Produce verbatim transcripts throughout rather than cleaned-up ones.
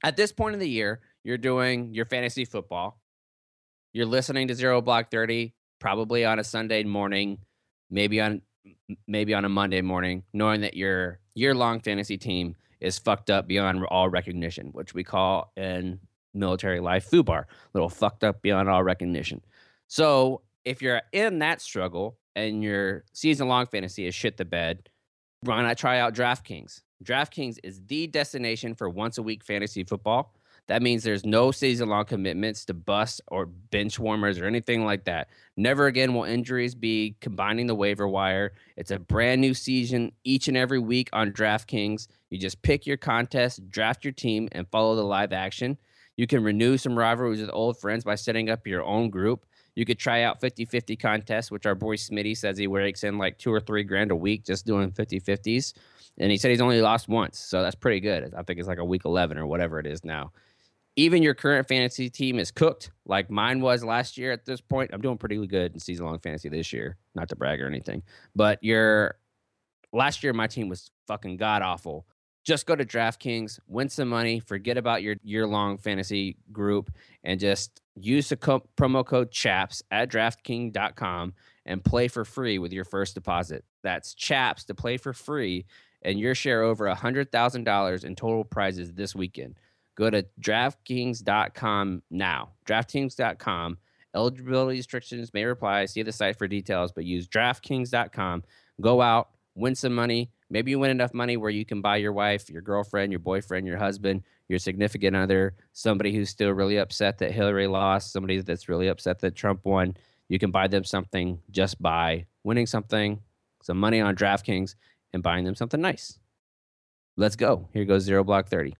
At this point in the year, you're doing your fantasy football. You're listening to Zero Block thirty, probably on a Sunday morning, maybe on m maybe on a Monday morning, knowing that your year-long fantasy team is fucked up beyond all recognition, which we call in military life FUBAR, little fucked up beyond all recognition. So, if you're in that struggle and your season-long fantasy is shit the bed, why not try out DraftKings? DraftKings is the destination for once-a-week fantasy football. That means there's no season-long commitments to bust or bench warmers or anything like that. Never again will injuries be combining the waiver wire. It's a brand new season each and every week on DraftKings. You just pick your contest, draft your team, and follow the live action. You can renew some rivalries with old friends by setting up your own group. You could try out fifty-fifty contests, which our boy Smitty says he rakes in like two or three grand a week just doing fifty-fifties. And he said he's only lost once, so that's pretty good. I think it's like a week eleven or whatever it is now. Even your current fantasy team is cooked, like mine was last year at this point. I'm doing pretty good in season-long fantasy this year, not to brag or anything. But your last year, my team was fucking god-awful. Just go to DraftKings, win some money, forget about your year-long fantasy group, and just use the co- promo code CHAPS at DraftKings dot com and play for free with your first deposit. That's CHAPS to play for free, and your share over one hundred thousand dollars in total prizes this weekend. Go to DraftKings dot com now. DraftKings dot com. Eligibility restrictions may apply. See the site for details, but use DraftKings dot com. Go out, win some money. Maybe you win enough money where you can buy your wife, your girlfriend, your boyfriend, your husband, your significant other, somebody who's still really upset that Hillary lost, somebody that's really upset that Trump won. You can buy them something just by winning something, some money on DraftKings, and buying them something nice. Let's go. Here goes Zero Block thirty.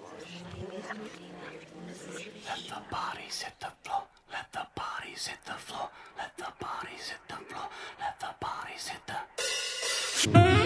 Let the bodies hit the floor. Let the bodies hit the floor. Let the bodies hit the floor. Let the bodies hit the.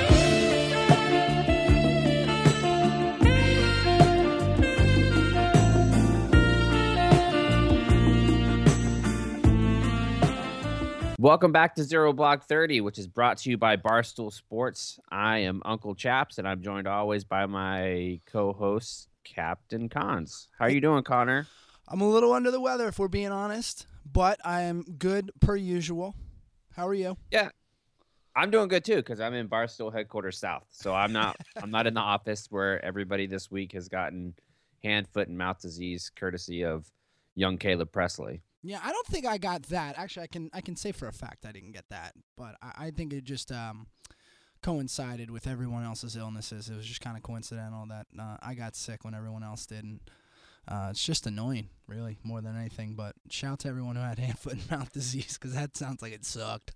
Welcome back to Zero Block thirty, which is brought to you by Barstool Sports. I am Uncle Chaps, and I'm joined always by my co-host, Captain Cons. How are you doing, Connor? I'm a little under the weather, if we're being honest, but I am good per usual. How are you? Yeah, I'm doing good too because I'm in Barstool headquarters South, so I'm not I'm not in the office where everybody this week has gotten hand, foot, and mouth disease, courtesy of young Caleb Presley. Yeah, I don't think I got that. Actually, I can I can say for a fact I didn't get that, but I, I think it just um, coincided with everyone else's illnesses. It was just kind of coincidental that uh, I got sick when everyone else did, and uh, it's just annoying, really, more than anything. But shout out to everyone who had hand, foot, and mouth disease because that sounds like it sucked.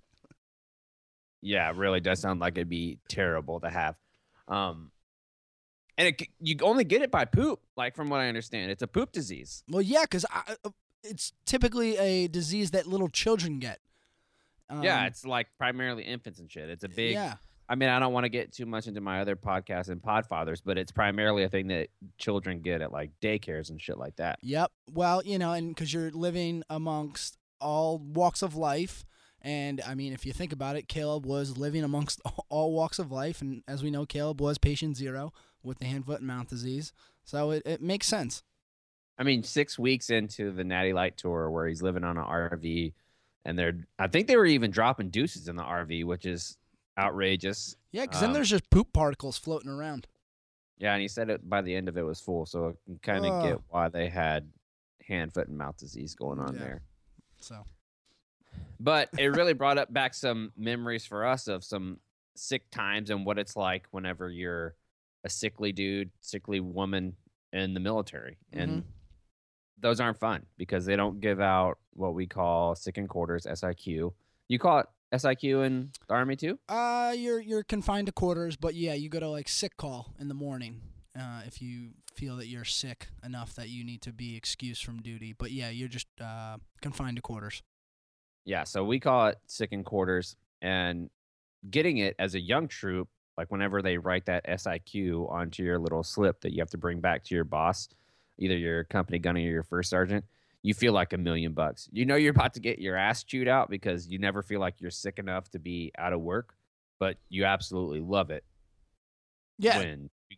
Yeah, it really does sound like it'd be terrible to have. Um, and it, you only get it by poop, like from what I understand. It's a poop disease. Well, yeah, because it's typically a disease that little children get. Um, yeah, it's like primarily infants and shit. It's a big. Yeah. I mean, I don't want to get too much into my other podcasts and Podfathers, but it's primarily a thing that children get at like daycares and shit like that. Yep. Well, you know, and because you're living amongst all walks of life. And, I mean, if you think about it, Caleb was living amongst all walks of life. And as we know, Caleb was patient zero with the hand, foot, and mouth disease. So it, it makes sense. I mean, six weeks into the Natty Light tour where he's living on an R V, and they're, I think they were even dropping deuces in the R V, which is outrageous. Yeah, because um, then there's just poop particles floating around. Yeah, and he said it by the end of it was full, so I can kind of Oh. get why they had hand, foot, and mouth disease going on Yeah. there. So. But it really brought up back some memories for us of some sick times and what it's like whenever you're a sickly dude, sickly woman in the military. And Mm-hmm. those aren't fun because they don't give out what we call sick in quarters, S I Q. You call it S I Q in the Army too? Uh, you're you're confined to quarters, but yeah, you go to like sick call in the morning uh, if you feel that you're sick enough that you need to be excused from duty. But yeah, you're just uh, confined to quarters. Yeah, so we call it sick in quarters, and getting it as a young troop, like whenever they write that S I Q onto your little slip that you have to bring back to your boss, either your company gunner or your first sergeant, you feel like a million bucks. You know you're about to get your ass chewed out because you never feel like you're sick enough to be out of work, but you absolutely love it Yeah, when you get it.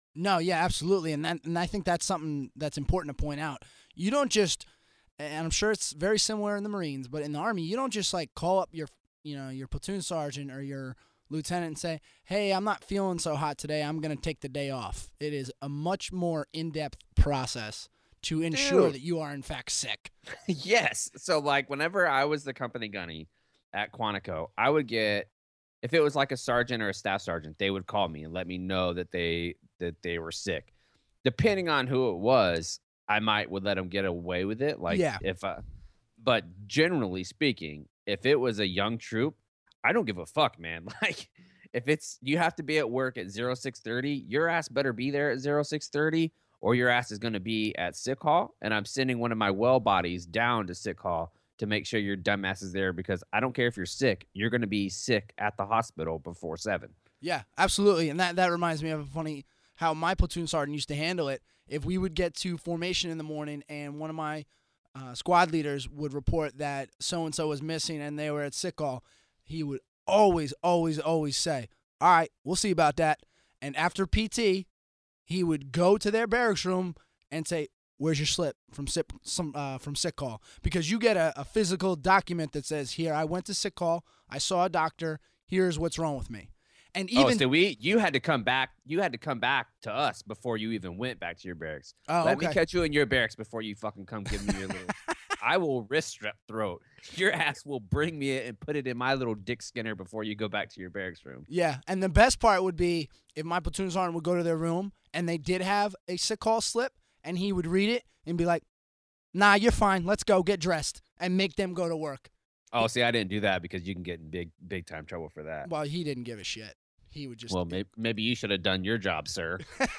No, yeah, absolutely, and that, and I think that's something that's important to point out. You don't just, and I'm sure it's very similar in the Marines, but in the Army, you don't just like call up your, you know, your platoon sergeant or your lieutenant and say, "Hey, I'm not feeling so hot today. I'm going to take the day off." It is a much more in-depth process to ensure Dude. that you are in fact sick. Yes. So like whenever I was the company gunny at Quantico, I would get, if it was like a sergeant or a staff sergeant, they would call me and let me know that they that they were sick. Depending on who it was, I might would let them get away with it. Like Yeah. if uh but generally speaking, if it was a young troop, I don't give a fuck, man. Like if it's you have to be at work at zero six thirty, your ass better be there at zero six thirty or your ass is going to be at sick hall and I'm sending one of my well bodies down to sick hall to make sure your dumbass is there because I don't care if you're sick, you're going to be sick at the hospital before seven. Yeah, absolutely. And that, that reminds me of a funny how my platoon sergeant used to handle it. If we would get to formation in the morning and one of my uh, squad leaders would report that so-and-so was missing and they were at sick call, he would always, always, always say, "All right, we'll see about that." And after P T, he would go to their barracks room and say, "Where's your slip from sick, some, uh, from sick call?" Because you get a, a physical document that says, "Here, I went to sick call. I saw a doctor. Here's what's wrong with me." And even oh, so we you had to come back. You had to come back to us before you even went back to your barracks. Oh, Let okay. me catch you in your barracks before you fucking come give me your little. I will wrist strap throat. Your ass will bring me it and put it in my little dick skinner before you go back to your barracks room. Yeah, and the best part would be if my platoon sergeant would go to their room and they did have a sick call slip, and he would read it and be like, "Nah, you're fine. Let's go get dressed," and make them go to work. Oh, see, I didn't do that because you can get in big, big time trouble for that. Well, he didn't give a shit. He would just Well, maybe, maybe you should have done your job, sir.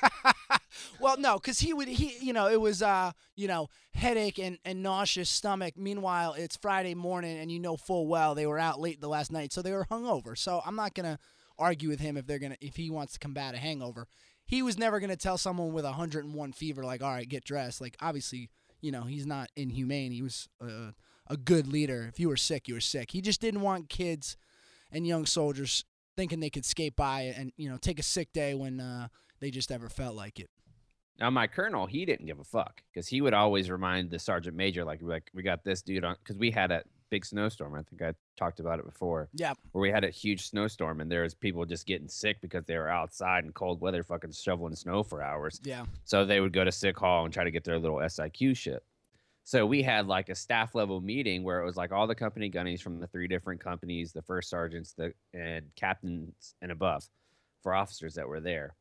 well, no, because he would he you know it was uh you know headache and, and nauseous stomach. Meanwhile, it's Friday morning and you know full well they were out late the last night, so they were hungover. So I'm not gonna argue with him if they're gonna if he wants to combat a hangover. He was never gonna tell someone with one hundred one fever like, "All right, get dressed." Like obviously, you know he's not inhumane. He was a, a good leader. If you were sick, you were sick. He just didn't want kids and young soldiers thinking they could skate by and you know take a sick day when uh, they just ever felt like it. Now, my colonel, he didn't give a fuck because he would always remind the sergeant major, like, like we got this dude on, because we had a big snowstorm. I think I talked about it before. Yeah. Where we had a huge snowstorm and there was people just getting sick because they were outside in cold weather fucking shoveling snow for hours. Yeah. So they would go to sick hall and try to get their little S I Q shit. So we had like a staff level meeting where it was like all the company gunnies from the three different companies, the first sergeants, the and captains and above for officers that were there.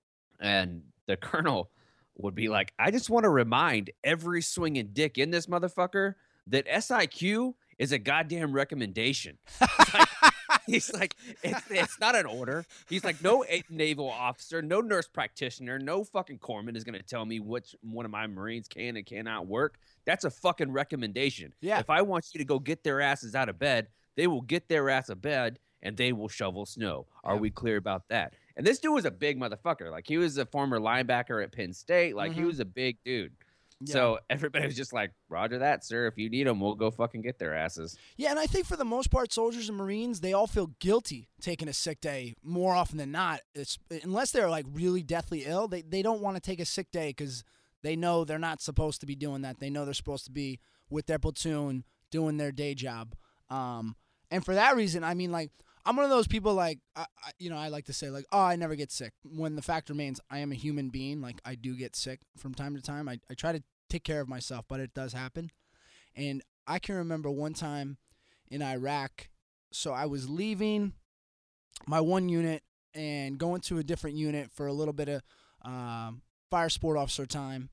And the colonel would be like, "I just want to remind every swinging dick in this motherfucker that S I Q is a goddamn recommendation." It's like, he's like, it's, it's not an order. He's like, no naval officer, no nurse practitioner, no fucking corpsman is going to tell me which one of my Marines can and cannot work. That's a fucking recommendation. Yeah. If I want you to go get their asses out of bed, they will get their ass out of bed and they will shovel snow. Are Yeah. we clear about that? And this dude was a big motherfucker. Like he was a former linebacker at Penn State. Like he Mhm. was a big dude. Yeah. So everybody was just like, "Roger that, sir. If you need them, we'll go fucking get their asses." Yeah, and I think for the most part, soldiers and Marines, they all feel guilty taking a sick day more often than not. It's unless they're like really deathly ill, they they don't want to take a sick day because they know they're not supposed to be doing that. They know they're supposed to be with their platoon doing their day job. Um, and for that reason, I mean, like I'm one of those people like I, I, you know I like to say like, "Oh, I never get sick." When the fact remains, I am a human being. Like I do get sick from time to time. I I try to take care of myself, but it does happen. And I can remember one time in Iraq, so I was leaving my one unit and going to a different unit for a little bit of um, fire sport officer time,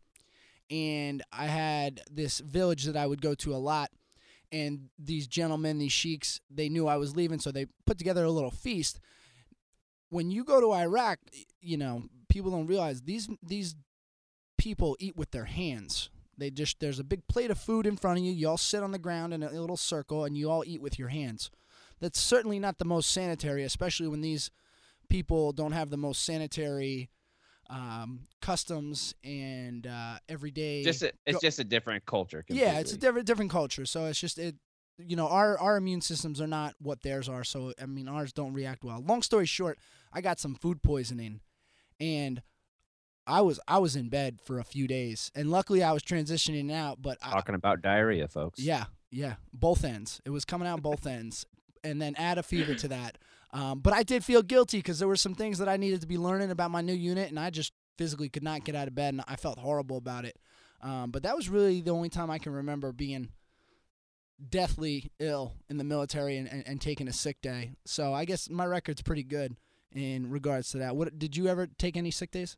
and I had this village that I would go to a lot, and these gentlemen, these sheiks, they knew I was leaving, so they put together a little feast. When you go to Iraq, you know, people don't realize these these people eat with their hands. They just there's a big plate of food in front of you. You all sit on the ground in a little circle and you all eat with your hands. That's certainly not the most sanitary, especially when these people don't have the most sanitary um, customs and uh, everyday. Just a, it's go- just a different culture. yeah, it's a completely. different different culture. So it's just it. You know, our our immune systems are not what theirs are. So I mean, ours don't react well. Long story short, I got some food poisoning, and I was I was in bed for a few days, and luckily I was transitioning out. But I, Talking about diarrhea, folks. yeah, yeah, both ends. It was coming out both ends, and then add a fever to that. Um, but I did feel guilty because there were some things that I needed to be learning about my new unit, and I just physically could not get out of bed, and I felt horrible about it. Um, but that was really the only time I can remember being deathly ill in the military and, and, and taking a sick day. So I guess my record's pretty good in regards to that. What did you ever take any sick days?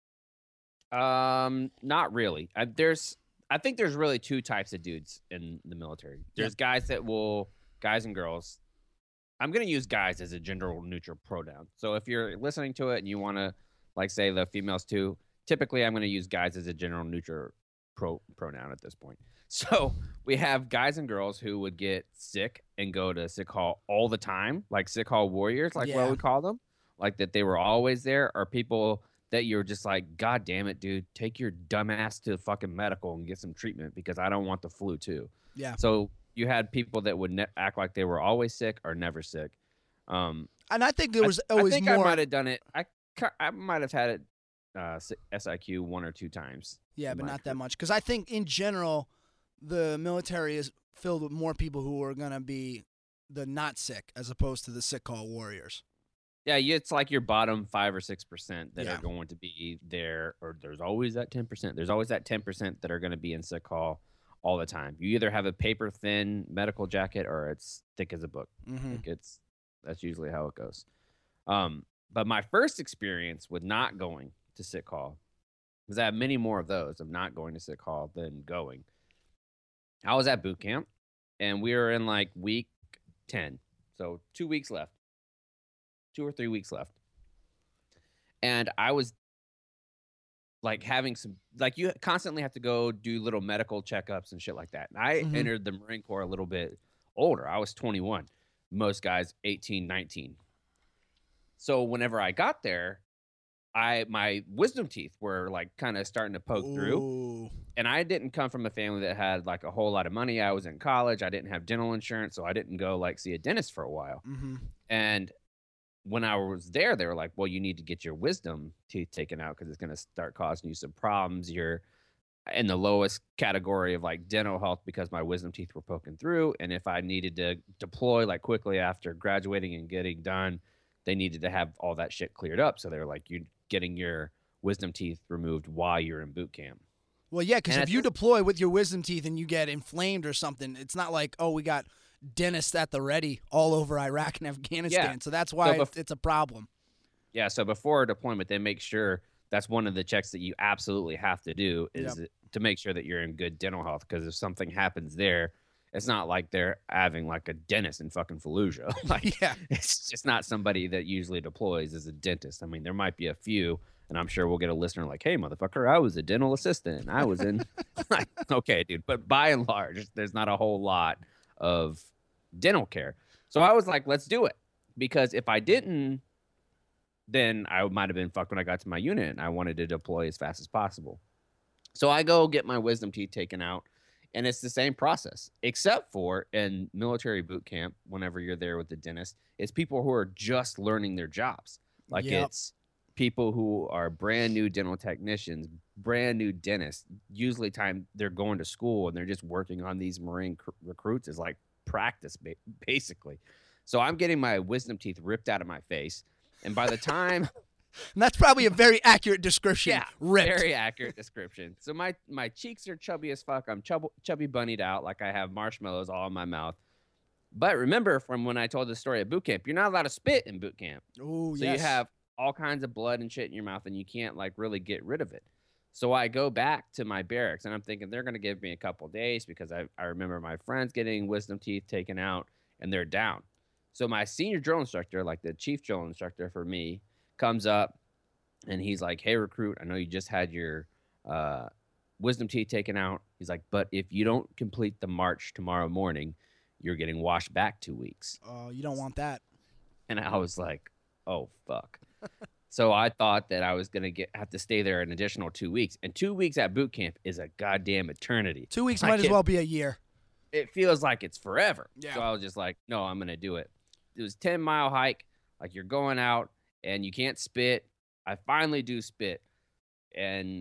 Um, not really. I, there's, I think there's really two types of dudes in the military. There's Yep. guys that will, guys and girls. I'm gonna use guys as a gender neutral pronoun. So if you're listening to it and you want to, like, say the females too, typically I'm gonna use guys as a general neutral pro pronoun at this point. So we have guys and girls who would get sick and go to sick hall all the time, like sick hall warriors, like Yeah. what we call them, like that they were always there, or people that you're just like, God damn it, dude, take your dumb ass to fucking medical and get some treatment because I don't want the flu too. Yeah. So you had people that would ne- act like they were always sick or never sick. Um, And I think there was I, always I think more. I might have done it. I ca- I might have had it uh, S I Q one or two times. Yeah, in but my not career. that much. Because I think in general, the military is filled with more people who are going to be the not sick as opposed to the sick call warriors. Yeah, you- it's like your bottom five or six percent that Yeah. are going to be there, or there's always that ten percent. There's always that ten percent that are going to be in sick call all the time. You either have a paper thin medical jacket or it's thick as a book. Mm-hmm. Like it's that's usually how it goes. Um, but my first experience with not going to sick call, because I have many more of those of not going to sick call than going. I was at boot camp, and we were in like week ten, so two weeks left, two or three weeks left, and I was like having some like you constantly have to go do little medical checkups and shit like that. And I Mhm. entered the Marine Corps a little bit older. I was twenty-one. Most guys eighteen, nineteen. So whenever I got there, I my wisdom teeth were like kind of starting to poke through. Ooh. And I didn't come from a family that had like a whole lot of money. I was in college. I didn't have dental insurance, so I didn't go like see a dentist for a while. Mm-hmm. And when I was there, they were like, well, you need to get your wisdom teeth taken out because it's going to start causing you some problems. You're in the lowest category of like dental health because my wisdom teeth were poking through. And if I needed to deploy like quickly after graduating and getting done, they needed to have all that shit cleared up. So they were like, you're getting your wisdom teeth removed while you're in boot camp. Well, yeah, because And if at you this- deploy with your wisdom teeth and you get inflamed or something, it's not like, oh, we got dentists at the ready all over Iraq and Afghanistan. So that's why bef- it's, it's a problem. Yeah, so before deployment, they make sure that's one of the checks that you absolutely have to do is to make sure that you're in good dental health. Because if something happens there, it's not like they're having like a dentist in fucking Fallujah. Like, Yeah. it's just not somebody that usually deploys as a dentist. I mean, there might be a few, and I'm sure we'll get a listener like, "Hey, motherfucker, I was a dental assistant. I was in." Like, okay, dude, but by and large, there's not a whole lot of dental care. So I was like, let's do it. Because if I didn't, then I might have been fucked when I got to my unit and I wanted to deploy as fast as possible. So I go get my wisdom teeth taken out, and it's the same process, except for in military boot camp, whenever you're there with the dentist, it's people who are just learning their jobs. Like Yep. it's people who are brand new dental technicians, brand new dentists. Usually time they're going to school and they're just working on these Marine cr- recruits is like practice ba- basically. So I'm getting my wisdom teeth ripped out of my face. And by the time And that's probably a very accurate description. yeah, Ripped. very accurate description. So my my cheeks are chubby as fuck. I'm chub- chubby bunnied out like I have marshmallows all in my mouth. But remember from when I told the story at boot camp, you're not allowed to spit in boot camp. Ooh, So yes. you have all kinds of blood and shit in your mouth, and you can't like really get rid of it. So I go back to my barracks, and I'm thinking they're gonna give me a couple days because I, I remember my friends getting wisdom teeth taken out, and they're down. So my senior drill instructor, like the chief drill instructor for me, comes up, and he's like, "Hey, recruit, I know you just had your uh, wisdom teeth taken out." He's like, "But if you don't complete the march tomorrow morning, you're getting washed back two weeks." Oh, you don't want that. And I was like, "Oh fuck." So I thought that I was gonna get have to stay there an additional two weeks, and two weeks at boot camp is a goddamn eternity. Two weeks I might as can't- well be a year. It feels like it's forever. Yeah. So I was just like, "No, I'm gonna do it." It was ten mile hike. Like you're going out and you can't spit. I finally do spit, And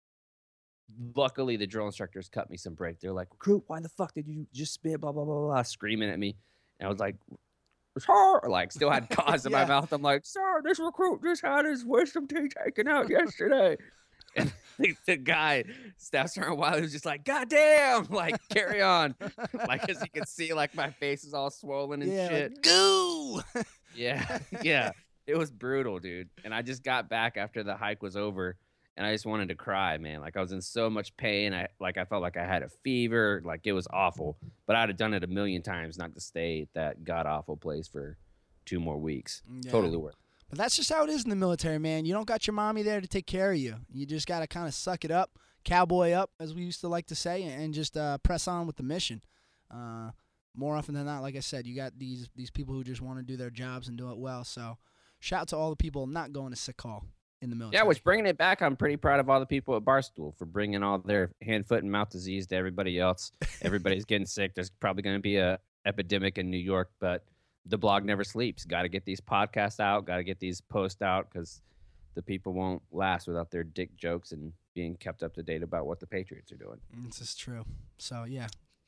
luckily, the drill instructors cut me some break. They're like, "Recruit, why the fuck did you just spit?" Blah blah blah blah, screaming at me. And I was like, "Sir," like still had cause in Yeah. my mouth. I'm like, "Sir, this recruit just had his wisdom teeth taken out yesterday." And the, the guy steps around while he was just like, "God damn!" Like, carry on. Like, as you can see, like my face is all swollen and Yeah, shit. like, goo. Yeah, yeah. It was brutal, dude. And I just got back after the hike was over, and I just wanted to cry, man. Like I was in so much pain. I like I felt like I had a fever. Like it was awful. But I'd have done it a million times not to stay at that god awful place for two more weeks. Yeah. Totally worth it. But that's just how it is in the military, man. You don't got your mommy there to take care of you. You just got to kind of suck it up, cowboy up, as we used to like to say, and just uh, press on with the mission. Uh, more often than not, like I said, you got these these people who just want to do their jobs and do it well. So shout out to all the people not going to sick call in the military. Yeah, which bringing it back, I'm pretty proud of all the people at Barstool for bringing all their hand, foot, and mouth disease to everybody else. Everybody's getting sick. There's probably going to be a epidemic in New York, but the blog never sleeps. Got to get these podcasts out. Got to get these posts out because the people won't last without their dick jokes and being kept up to date about what the Patriots are doing. This is true. So, yeah.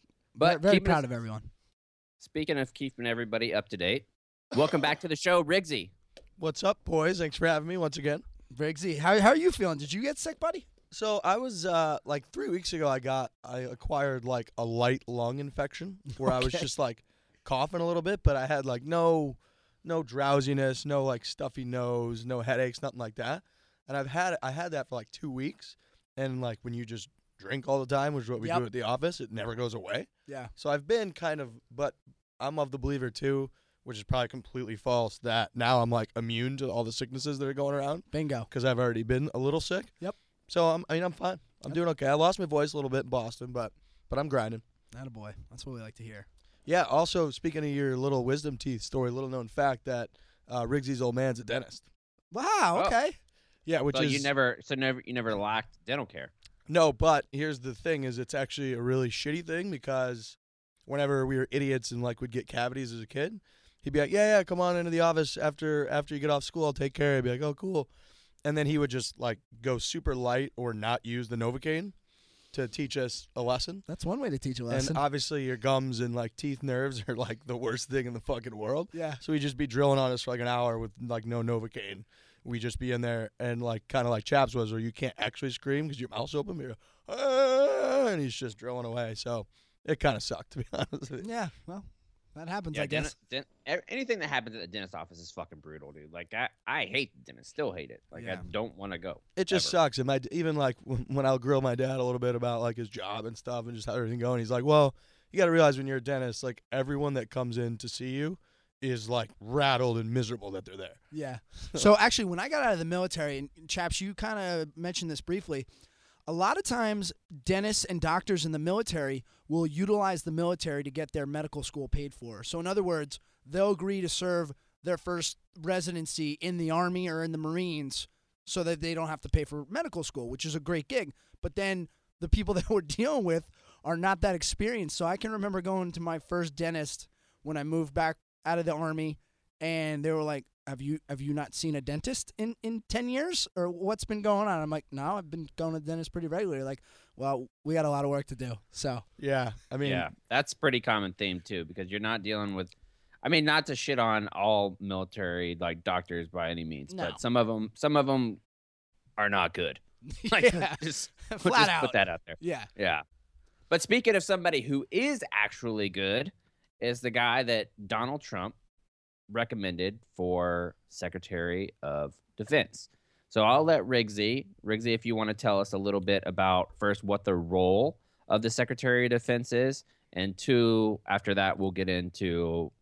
But very, very keeping proud us- of everyone. Speaking of keeping everybody up to date, welcome back to the show, Riggsy. What's up, boys? Thanks for having me once again. Briggsy, how, how are you feeling? Did you get sick, buddy? So I was uh, like three weeks ago. I got I acquired like a light lung infection where I was Okay. just like coughing a little bit, but I had like no no drowsiness, no like stuffy nose, no headaches, nothing like that. And I've had I had that for like two weeks, and like when you just drink all the time, which is what we Yep. do at the office, it never goes away. Yeah. So I've been kind of, but I'm of the believer too, which is probably completely false, that now I'm like immune to all the sicknesses that are going around Bingo. because I've already been a little sick. Yep. So I'm, I mean, I'm fine. I'm Yep. doing okay. I lost my voice a little bit in Boston, but but I'm grinding. Attaboy. That's what we like to hear. Yeah. Also, speaking of your little wisdom teeth story, little known fact that uh, Riggsy's old man's a dentist. Wow, Oh. okay. Yeah, which Well, is you never, so never, you never lacked dental care. no. But here's the thing: is it's actually a really shitty thing because whenever we were idiots and like would get cavities as a kid, he'd be like, "Yeah, yeah, come on into the office after after you get off school. I'll take care of you." I'd be like, "Oh, cool." And then he would just like go super light or not use the Novocaine to teach us a lesson. That's one way to teach a lesson. And obviously your gums and like teeth nerves are like the worst thing in the fucking world. yeah. So he'd just be drilling on us for like an hour with like no Novocaine. We'd just be in there and like kind of like Chaps was, where you can't actually scream because your mouth's open. But you go, "Ah," and he's just drilling away. So it kind of sucked, to be honest with you. Yeah, well, that happens, Yeah, I guess. dent, dent, e- anything that happens at the dentist office is fucking brutal, dude. Like I, I hate the dentist. Still hate it. Like I Yeah. don't want to go. It just ever. sucks. And my even like when when I'll grill my dad a little bit about like his job and stuff and just how everything going, he's like, "Well, you got to realize when you're a dentist, like everyone that comes in to see you is like rattled and miserable that they're there." Yeah. So actually, when I got out of the military, and Chaps, you kind of mentioned this briefly. A lot of times, dentists and doctors in the military will utilize the military to get their medical school paid for. So in other words, they'll agree to serve their first residency in the Army or in the Marines so that they don't have to pay for medical school, which is a great gig. But then the people that we're dealing with are not that experienced. So I can remember going to my first dentist when I moved back out of the Army, and they were like, have you have you not seen a dentist in, in ten years? Or what's been going on? I'm like, no, I've been going to the dentist pretty regularly. Like, well, we got a lot of work to do. So, Yeah, I mean, yeah, that's pretty common theme too, because you're not dealing with. I mean, not to shit on all military like doctors by any means, No. but some of them, some of them are not good. Like, yeah, just, flat just out. put that out there. Yeah. Yeah. But speaking of somebody who is actually good, is the guy that Donald Trump recommended for Secretary of Defense. So I'll let Riggsy, Riggsy, if you want to tell us a little bit about first what the role of the Secretary of Defense is, and two, after that, we'll get into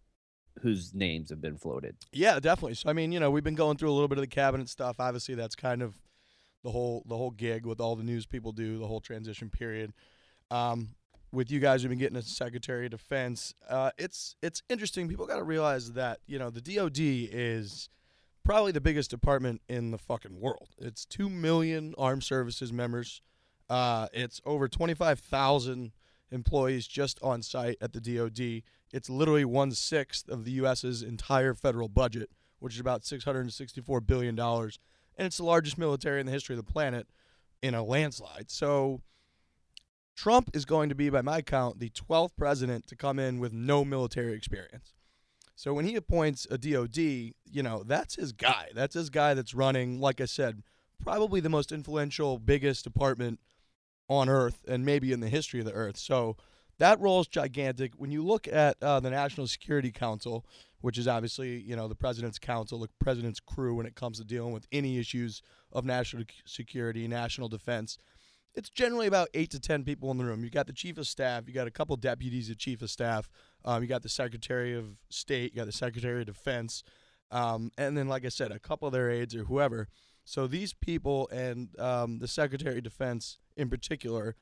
whose names have been floated. Yeah, definitely. So I mean, you know, we've been going through a little bit of the cabinet stuff. Obviously, that's kind of the whole the whole gig with all the news people do, the whole transition period. Um, with you guys who've been getting a Secretary of Defense, uh, it's it's interesting. People got to realize that you know the D O D is probably the biggest department in the fucking world. It's two million armed services members. Uh, it's over twenty-five thousand employees just on site at the D O D. It's literally one-sixth of the U S's entire federal budget, which is about six hundred sixty-four billion dollars. and it's the largest military in the history of the planet in a landslide. So Trump is going to be, by my count, the twelfth president to come in with no military experience. So when he appoints a D O D, you know, that's his guy. That's his guy that's running, like I said, probably the most influential, biggest department on Earth and maybe in the history of the Earth. So that role is gigantic. When you look at uh, the National Security Council, which is obviously, you know, the president's council, the president's crew when it comes to dealing with any issues of national security, national defense, it's generally about eight to ten people in the room. You got the chief of staff, you got a couple deputies of chief of staff, um, you got the secretary of state, you got the secretary of defense, um, and then, like I said, a couple of their aides or whoever. So these people and um, the secretary of defense in particular,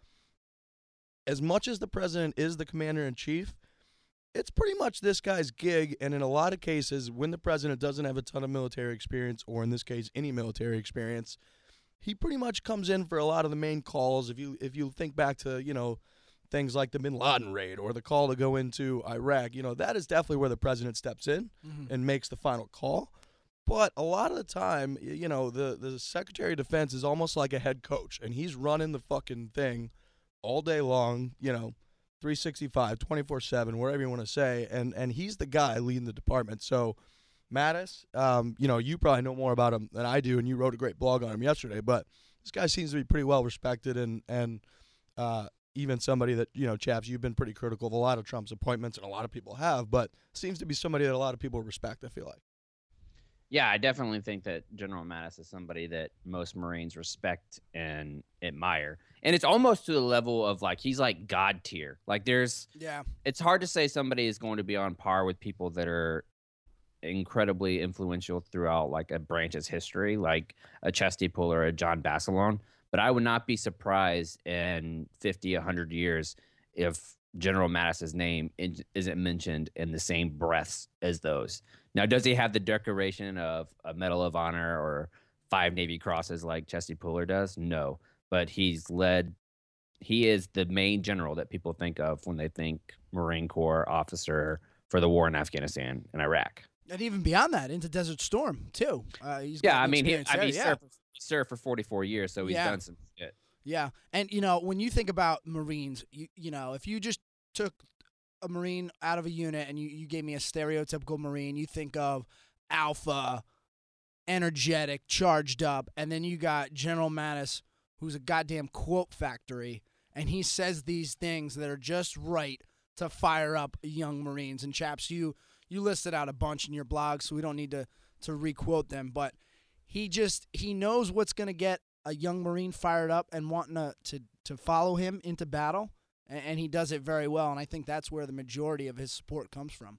as much as the president is the commander in chief, it's pretty much this guy's gig. And in a lot of cases, when the president doesn't have a ton of military experience, or in this case, any military experience, he pretty much comes in for a lot of the main calls. If you if you think back to, you know, things like the Bin Laden raid or the call to go into Iraq, you know, that is definitely where the president steps in mm-hmm. and makes the final call. But a lot of the time, you know, the, the Secretary of Defense is almost like a head coach, and he's running the fucking thing all day long, you know, three sixty-five, twenty-four seven, whatever you want to say, and and he's the guy leading the department. So Mattis, um, you know, you probably know more about him than I do, and you wrote a great blog on him yesterday, but this guy seems to be pretty well respected, and, and uh, even somebody that, you know, Chaps, you've been pretty critical of a lot of Trump's appointments, and a lot of people have, but seems to be somebody that a lot of people respect, I feel like. Yeah, I definitely think that General Mattis is somebody that most Marines respect and admire. And it's almost to the level of, like, he's like God tier. Like, there's, yeah, it's hard to say somebody is going to be on par with people that are incredibly influential throughout, like, a branch's history, like a Chesty Puller or a John Basilone. But I would not be surprised in fifty, a hundred years if General Mattis's name isn't mentioned in the same breaths as those. Now, does he have the decoration of a Medal of Honor or five Navy Crosses like Chesty Puller does? No, but he's led, he is the main general that people think of when they think Marine Corps officer for the war in Afghanistan and Iraq. And even beyond that, into Desert Storm, too. Uh, he's yeah, I mean, he, I there, mean, he yeah. served, he served for forty-four years, so he's yeah. done some shit. Yeah, and, you know, when you think about Marines, you, you know, if you just took a Marine out of a unit and you, you gave me a stereotypical Marine, you think of alpha, energetic, charged up, and then you got General Mattis, who's a goddamn quote factory, and he says these things that are just right to fire up young Marines. And Chaps, you you listed out a bunch in your blog, so we don't need to, to re-quote them, but he just, he knows what's going to get a young Marine fired up and wanting to, to, to follow him into battle. And he does it very well, and I think that's where the majority of his support comes from.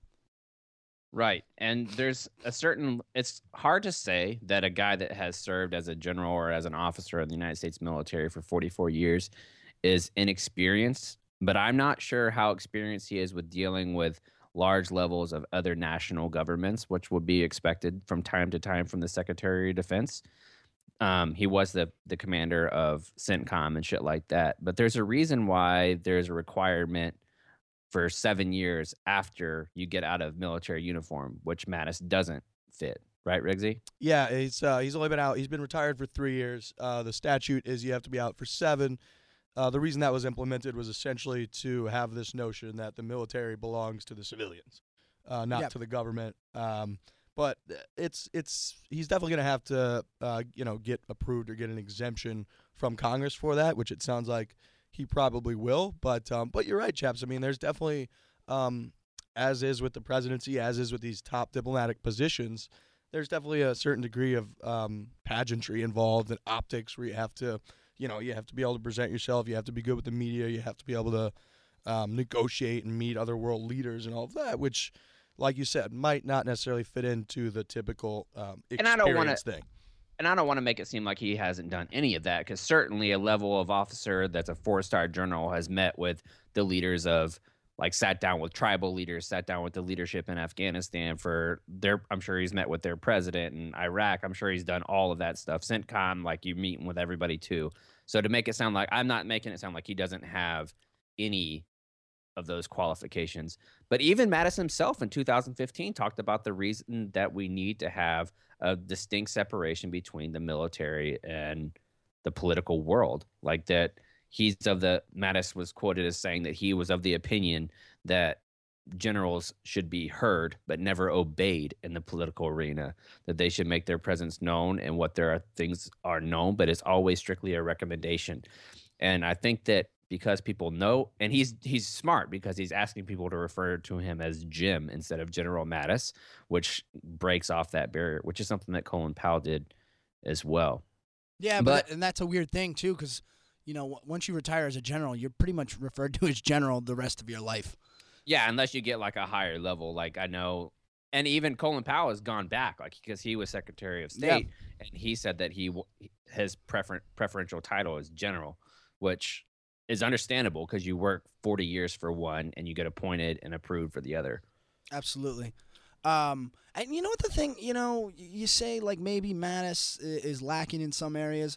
Right, and there's a certain, it's hard to say that a guy that has served as a general or as an officer in the United States military for forty-four years is inexperienced, but I'm not sure how experienced he is with dealing with large levels of other national governments, which would be expected from time to time from the Secretary of Defense. Um, he was the, the commander of CENTCOM and shit like that. But there's a reason why there's a requirement for seven years after you get out of military uniform, which Mattis doesn't fit. Right, Riggsy? Yeah, he's uh, he's only been out. He's been retired for three years. Uh, the statute is you have to be out for seven. Uh, the reason that was implemented was essentially to have this notion that the military belongs to the civilians, uh, not Yep. to the government. Um, But it's it's he's definitely going to have to uh, you know get approved or get an exemption from Congress for that, which it sounds like he probably will. But um, but you're right, Chaps. I mean, there's definitely, um, as is with the presidency, as is with these top diplomatic positions, there's definitely a certain degree of um, pageantry involved and optics where you have to, you know, you have to be able to present yourself. You have to be good with the media. You have to be able to um, negotiate and meet other world leaders and all of that, which, like you said, might not necessarily fit into the typical um, experience and I don't wanna, thing. And I don't want to make it seem like he hasn't done any of that, because certainly a level of officer that's a four-star general has met with the leaders of, like, sat down with tribal leaders, sat down with the leadership in Afghanistan for their, I'm sure he's met with their president in Iraq. I'm sure he's done all of that stuff. CENTCOM, like, you meeting with everybody too. So to make it sound like, I'm not making it sound like he doesn't have any of those qualifications. But even Mattis himself in two thousand fifteen talked about the reason that we need to have a distinct separation between the military and the political world. Like that he's of the, Mattis was quoted as saying that he was of the opinion that generals should be heard but never obeyed in the political arena, that they should make their presence known and what their things are known, but it's always strictly a recommendation. And I think that because people know, and he's he's smart because he's asking people to refer to him as Jim instead of General Mattis, which breaks off that barrier, which is something that Colin Powell did as well. Yeah, but, but and that's a weird thing too, because you know once you retire as a general, you're pretty much referred to as general the rest of your life. Yeah, unless you get like a higher level, like I know, and even Colin Powell has gone back, like because he was Secretary of State, yeah. and he said that he his prefer, preferential title is general, which is understandable because you work forty years for one and you get appointed and approved for the other. Absolutely. Um, and you know what the thing, you know, you say like maybe Mattis is lacking in some areas.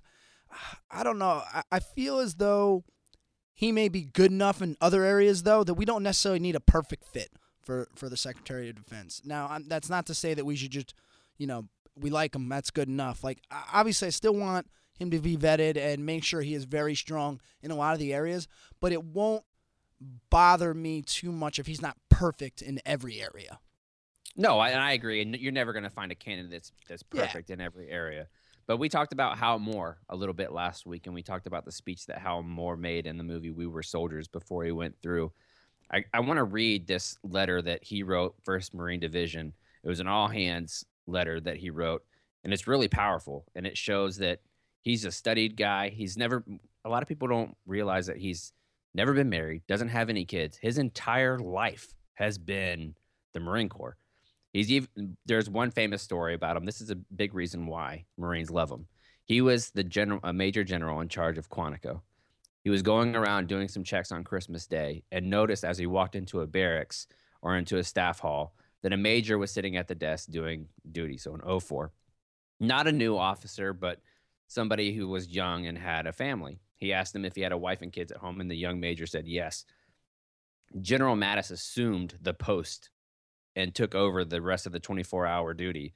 I don't know. I, I feel as though he may be good enough in other areas, though, that we don't necessarily need a perfect fit for, for the Secretary of Defense. Now, I'm, that's not to say that we should just, you know, we like him. That's good enough. Like, obviously, I still want him to be vetted and make sure he is very strong in a lot of the areas, but it won't bother me too much if he's not perfect in every area. No, I, and I agree. And you're never going to find a candidate that's, that's perfect yeah. in every area. But we talked about Hal Moore a little bit last week, and we talked about the speech that Hal Moore made in the movie We Were Soldiers before he went through. I, I want to read this letter that he wrote, First Marine Division. It was an all-hands letter that he wrote, and it's really powerful, and it shows that he's a studied guy. He's never – a lot of people don't realize that he's never been married, doesn't have any kids. His entire life has been the Marine Corps. He's even, there's one famous story about him. This is a big reason why Marines love him. He was the general, a major general in charge of Quantico. He was going around doing some checks on Christmas Day and noticed as he walked into a barracks or into a staff hall that a major was sitting at the desk doing duty, so an O four. Not a new officer, but somebody who was young and had a family. He asked him if he had a wife and kids at home, and the young major said yes. General Mattis assumed the post and took over the rest of the twenty-four hour duty.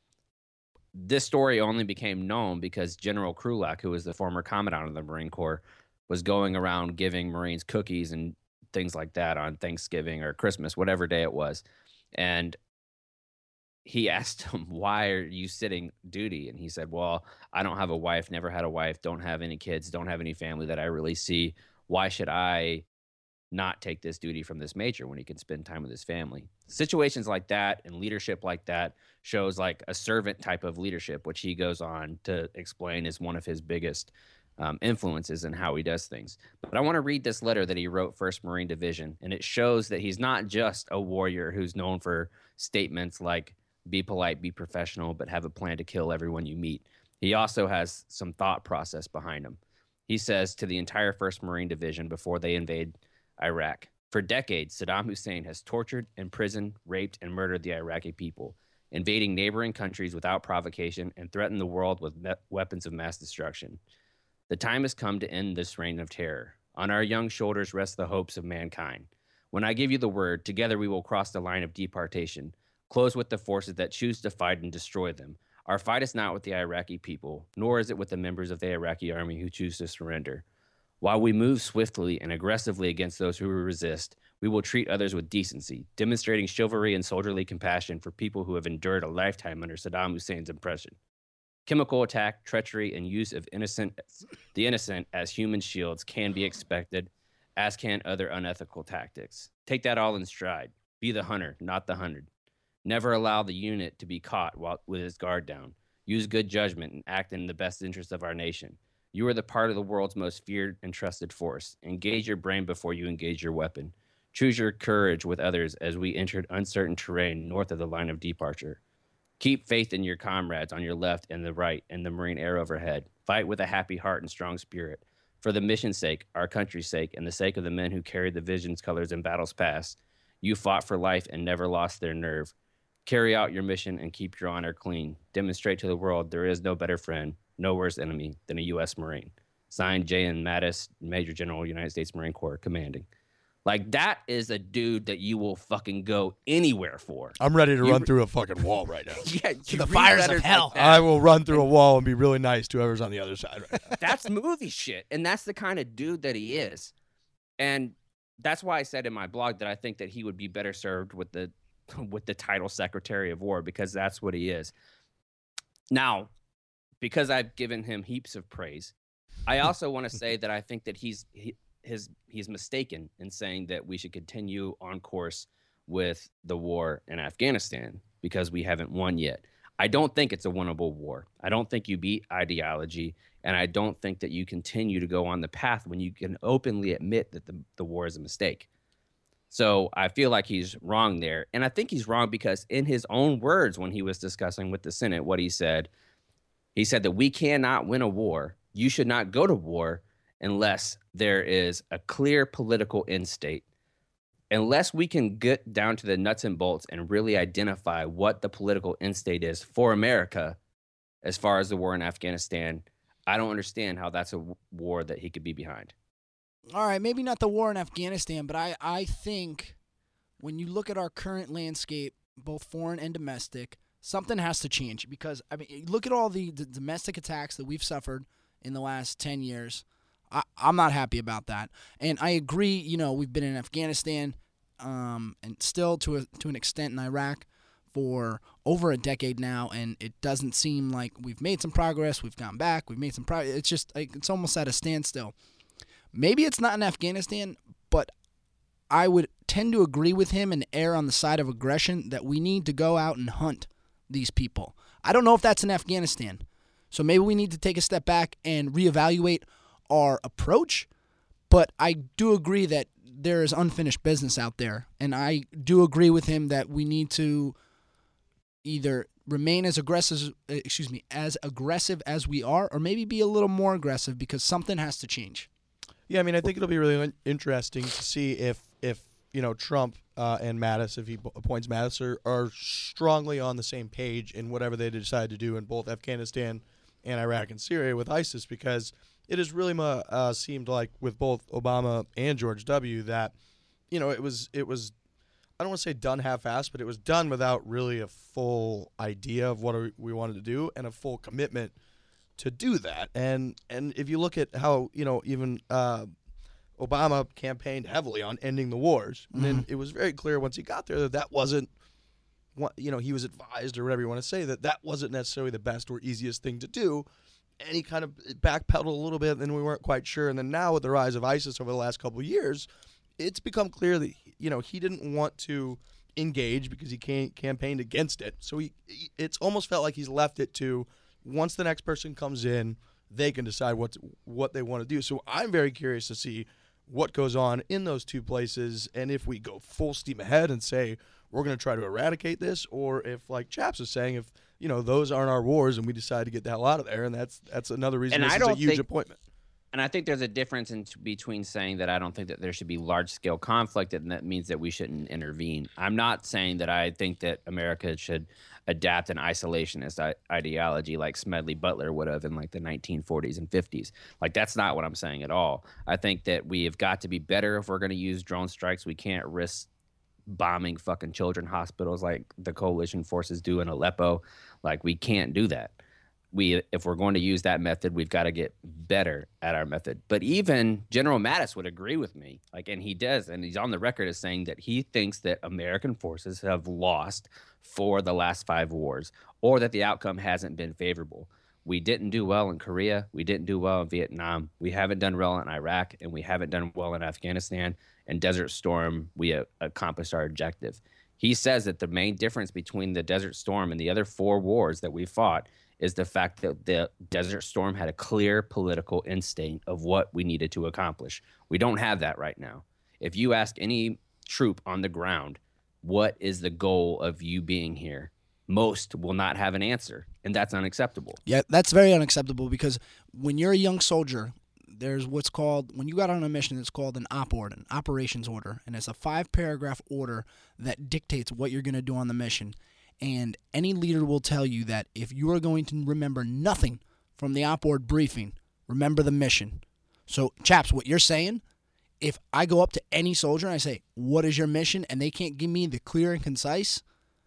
This story only became known because General Krulak, who was the former commandant of the Marine Corps, was going around giving Marines cookies and things like that on Thanksgiving or Christmas, whatever day it was. And he asked him, why are you sitting duty? And he said, well, I don't have a wife, never had a wife, don't have any kids, don't have any family that I really see. Why should I not take this duty from this major when he can spend time with his family? Situations like that and leadership like that shows like a servant type of leadership, which he goes on to explain is one of his biggest um, influences in how he does things. But I want to read this letter that he wrote First Marine Division, and it shows that he's not just a warrior who's known for statements like be polite, be professional, but have a plan to kill everyone you meet. He also has some thought process behind him. He says to the entire First Marine Division before they invade Iraq, for decades, Saddam Hussein has tortured, imprisoned, raped, and murdered the Iraqi people, invading neighboring countries without provocation and threatened the world with me- weapons of mass destruction. The time has come to end this reign of terror. On our young shoulders rest the hopes of mankind. When I give you the word, together we will cross the line of departation, close with the forces that choose to fight and destroy them. Our fight is not with the Iraqi people, nor is it with the members of the Iraqi army who choose to surrender. While we move swiftly and aggressively against those who resist, we will treat others with decency, demonstrating chivalry and soldierly compassion for people who have endured a lifetime under Saddam Hussein's oppression. Chemical attack, treachery, and use of innocent, the innocent as human shields can be expected, as can other unethical tactics. Take that all in stride. Be the hunter, not the hunted. Never allow the unit to be caught while with its guard down. Use good judgment and act in the best interest of our nation. You are the part of the world's most feared and trusted force. Engage your brain before you engage your weapon. Choose your courage with others as we entered uncertain terrain north of the line of departure. Keep faith in your comrades on your left and the right and the Marine air overhead. Fight with a happy heart and strong spirit. For the mission's sake, our country's sake, and the sake of the men who carried the vision's colors in battles past, you fought for life and never lost their nerve. Carry out your mission and keep your honor clean. Demonstrate to the world there is no better friend, no worse enemy than a U S Marine. Signed, J N Mattis, Major General, United States Marine Corps, commanding. Like, that is a dude that you will fucking go anywhere for. I'm ready to You run re- through a fucking wall right now. Yeah, To you the read fires of letters hell. Like that. I will run through a wall and be really nice to whoever's on the other side right now. That's movie shit, and that's the kind of dude that he is. And that's why I said in my blog that I think that he would be better served with the with the title Secretary of War, because that's what he is. Now, because I've given him heaps of praise, I also want to say that I think that he's he, his he's mistaken in saying that we should continue on course with the war in Afghanistan because we haven't won yet. I don't think it's a winnable war. I don't think you beat ideology, and I don't think that you continue to go on the path when you can openly admit that the, the war is a mistake. So I feel like he's wrong there. And I think he's wrong because in his own words, when he was discussing with the Senate, what he said, he said that we cannot win a war. You should not go to war unless there is a clear political end state. Unless we can get down to the nuts and bolts and really identify what the political end state is for America as far as the war in Afghanistan, I don't understand how that's a w- war that he could be behind. All right, maybe not the war in Afghanistan, but I, I think when you look at our current landscape, both foreign and domestic, something has to change because, I mean, look at all the, the domestic attacks that we've suffered in the last ten years. I, I'm not happy about that. And I agree, you know, we've been in Afghanistan um, and still to a, to an extent in Iraq for over a decade now, and it doesn't seem like we've made some progress. We've gone back. We've made some progress. It's just like, it's almost at a standstill. Maybe it's not in Afghanistan, but I would tend to agree with him and err on the side of aggression that we need to go out and hunt these people. I don't know if that's in Afghanistan. So maybe we need to take a step back and reevaluate our approach. But I do agree that there is unfinished business out there. And I do agree with him that we need to either remain as aggressive, excuse me, as aggressive as we are, or maybe be a little more aggressive because something has to change. Yeah, I mean, I think it'll be really interesting to see if, if you know, Trump uh, and Mattis, if he appoints Mattis, are, are strongly on the same page in whatever they decide to do in both Afghanistan and Iraq and Syria with ISIS, because it has really uh, seemed like with both Obama and George W. that, you know, it was, it was I don't want to say done half-assed, but it was done without really a full idea of what we wanted to do and a full commitment to do that. And and if you look at how, you know, even uh, Obama campaigned heavily on ending the wars, and then it was very clear once he got there that that wasn't what, you know, he was advised or whatever you want to say, that that wasn't necessarily the best or easiest thing to do. And he kind of backpedaled a little bit, and then we weren't quite sure. And then now with the rise of ISIS over the last couple of years, it's become clear that, you know, he didn't want to engage because he can't campaigned against it. So he, it's almost felt like he's left it to, once the next person comes in, they can decide what to, what they want to do. So I'm very curious to see what goes on in those two places, and if we go full steam ahead and say we're going to try to eradicate this, or if, like Chaps is saying, if, you know, those aren't our wars and we decide to get the hell out of there, and that's that's another reason And this I is don't a huge think- appointment. And I think there's a difference in between saying that I don't think that there should be large-scale conflict, and that means that we shouldn't intervene. I'm not saying that I think that America should adapt an isolationist I- ideology like Smedley Butler would have in like the nineteen forties and fifties. Like, that's not what I'm saying at all. I think that we have got to be better if we're going to use drone strikes. We can't risk bombing fucking children hospitals like the coalition forces do in Aleppo. Like, we can't do that. We, if we're going to use that method, we've got to get better at our method. But even General Mattis would agree with me, like, and he does, and he's on the record as saying that he thinks that American forces have lost for the last five wars, or that the outcome hasn't been favorable. We didn't do well in Korea. We didn't do well in Vietnam. We haven't done well in Iraq, and we haven't done well in Afghanistan. And Desert Storm, we uh, accomplished our objective. He says that the main difference between the Desert Storm and the other four wars that we fought is the fact that the Desert Storm had a clear political instinct of what we needed to accomplish. We don't have that right now. If you ask any troop on the ground, what is the goal of you being here? Most will not have an answer, and that's unacceptable. Yeah, that's very unacceptable because when you're a young soldier, there's what's called, when you got on a mission, it's called an op order, an operations order, and it's a five-paragraph order that dictates what you're going to do on the mission. And any leader will tell you that if you are going to remember nothing from the op-ord briefing, remember the mission. So, Chaps, what you're saying if I go up to any soldier and I say, what is your mission? And they can't give me the clear and concise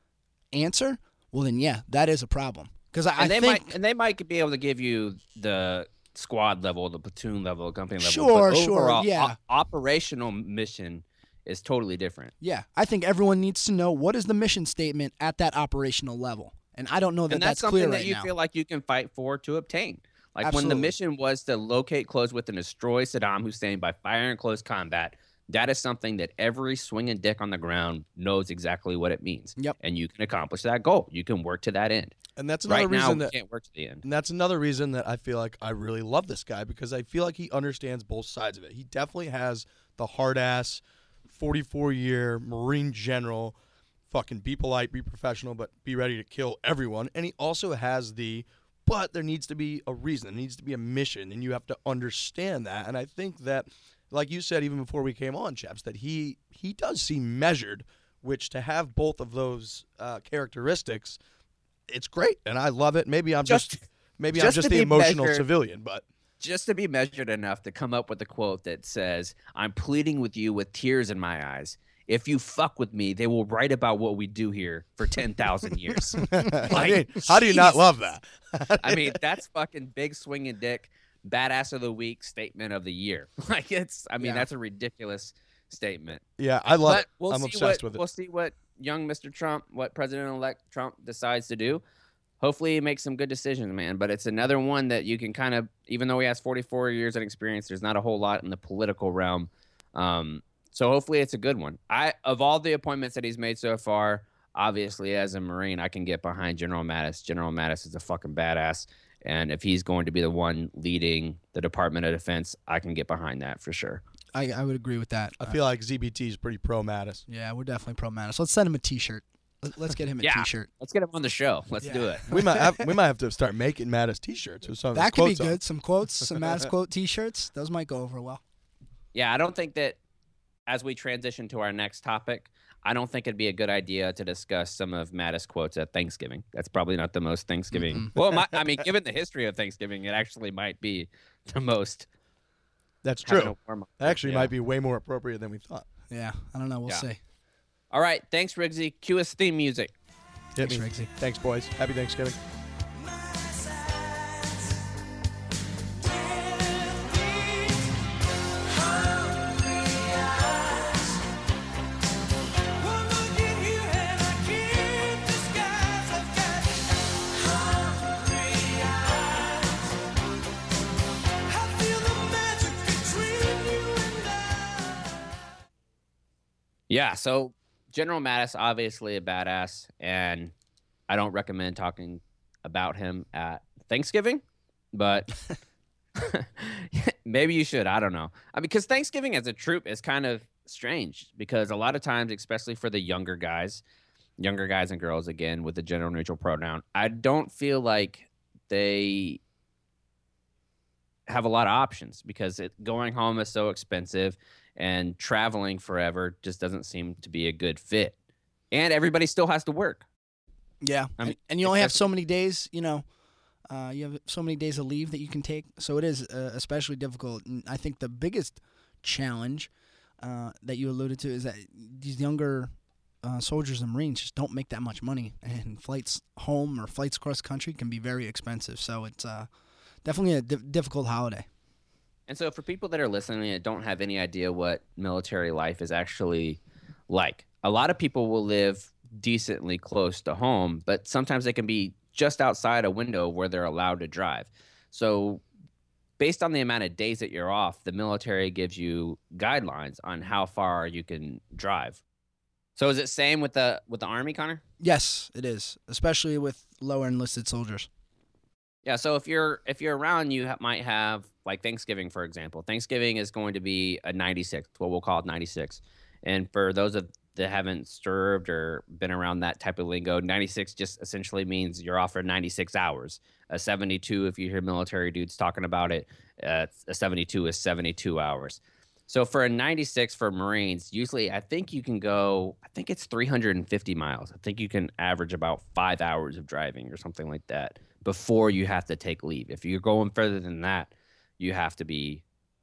answer, well, then, yeah, that is a problem. Because I, and I they think... might, and they might be able to give you the squad level, the platoon level, company level. Sure, but sure, overall, yeah. o- operational mission is totally different. Yeah, I think everyone needs to know what is the mission statement at that operational level. And I don't know that and that's, that's clear something right that you now. feel like you can fight for to obtain. Like Absolutely. when the mission was to locate, close with, and destroy Saddam Hussein by fire in close combat, that is something that every swinging dick on the ground knows exactly what it means. Yep. And you can accomplish that goal. You can work to that end. And that's another Right now, reason we that can't work to the end. and that's another reason that I feel like I really love this guy, because I feel like he understands both sides of it. He definitely has the hard ass forty-four year Marine general, fucking be polite, be professional, but be ready to kill everyone. And he also has the, but there needs to be a reason, there needs to be a mission, and you have to understand that. And I think that, like you said even before we came on, Chaps, that he he does seem measured, which to have both of those uh, characteristics, it's great, and I love it. Maybe I'm just, Just- maybe just I'm just to the be emotional measured- civilian, but Just to be measured enough to come up with a quote that says, I'm pleading with you with tears in my eyes. If you fuck with me, they will write about what we do here for ten thousand years. I mean, how do you not love that? I mean, that's fucking big swinging dick, badass of the week statement of the year. Like it's, I mean, Yeah. that's a ridiculous statement. Yeah, I love But it. we'll I'm see obsessed what, with it. We'll see what young Mister Trump, what President-elect Trump decides to do. Hopefully he makes some good decisions, man. But it's another one that you can kind of, even though he has forty-four years of experience, there's not a whole lot in the political realm. Um, so hopefully it's a good one. I of all the appointments that he's made so far, obviously as a Marine, I can get behind General Mattis. General Mattis is a fucking badass. And if he's going to be the one leading the Department of Defense, I can get behind that for sure. I, I would agree with that. I feel like Z B T is pretty pro Mattis. Yeah, we're definitely pro Mattis. Let's send him a T-shirt. Let- Let's get him a Yeah. T-shirt. Let's get him on the show. Let's Yeah. do it. We might have we might have to start making Mattis T-shirts with some of his That could be quotes on. good. Some quotes, some Mattis quote T-shirts. Those might go over well. Yeah, I don't think that as we transition to our next topic, I don't think it'd be a good idea to discuss some of Mattis quotes at Thanksgiving. That's probably not the most Thanksgiving. Mm-mm. Well, my, I mean, given the history of Thanksgiving, it actually might be the most. That's having true. a warm-up. That actually Yeah. might be way more appropriate than we thought. Yeah, I don't know. We'll Yeah. see. All right, thanks, Rigsy. Cue us theme music. Hit Thanks, me. Rigsy. Thanks, boys. Happy Thanksgiving. Yeah, so General Mattis, obviously a badass, and I don't recommend talking about him at Thanksgiving, but maybe you should. I don't know. I mean, because Thanksgiving as a troop is kind of strange because a lot of times, especially for the younger guys, younger guys and girls, again, with the gender neutral pronoun, I don't feel like they have a lot of options because it, going home is so expensive and traveling forever just doesn't seem to be a good fit. And everybody still has to work. Yeah, I mean, and, and you only have especially- so many days. You know, uh, you have so many days of leave that you can take. So it is uh, especially difficult. And I think the biggest challenge uh, that you alluded to is that these younger uh, soldiers and Marines just don't make that much money, and flights home or flights across the country can be very expensive. So it's uh, definitely a di- difficult holiday. And so for people that are listening and don't have any idea what military life is actually like, a lot of people will live decently close to home, but sometimes they can be just outside a window where they're allowed to drive. So based on the amount of days that you're off, the military gives you guidelines on how far you can drive. So is it same with the with the Army, Connor? Yes, it is, especially with lower enlisted soldiers. Yeah, so if you're if you're around, you ha- might have like Thanksgiving, for example. Thanksgiving is going to be a ninety-six, what we'll call it ninety-six. And for those of that haven't served or been around that type of lingo, ninety-six just essentially means you're off for ninety-six hours. A seventy-two, if you hear military dudes talking about it, uh, a seventy-two is seventy-two hours. So for a ninety-six for Marines, usually I think you can go, I think it's three hundred fifty miles. I think you can average about five hours of driving or something like that before you have to take leave. If you're going further than that, you have to be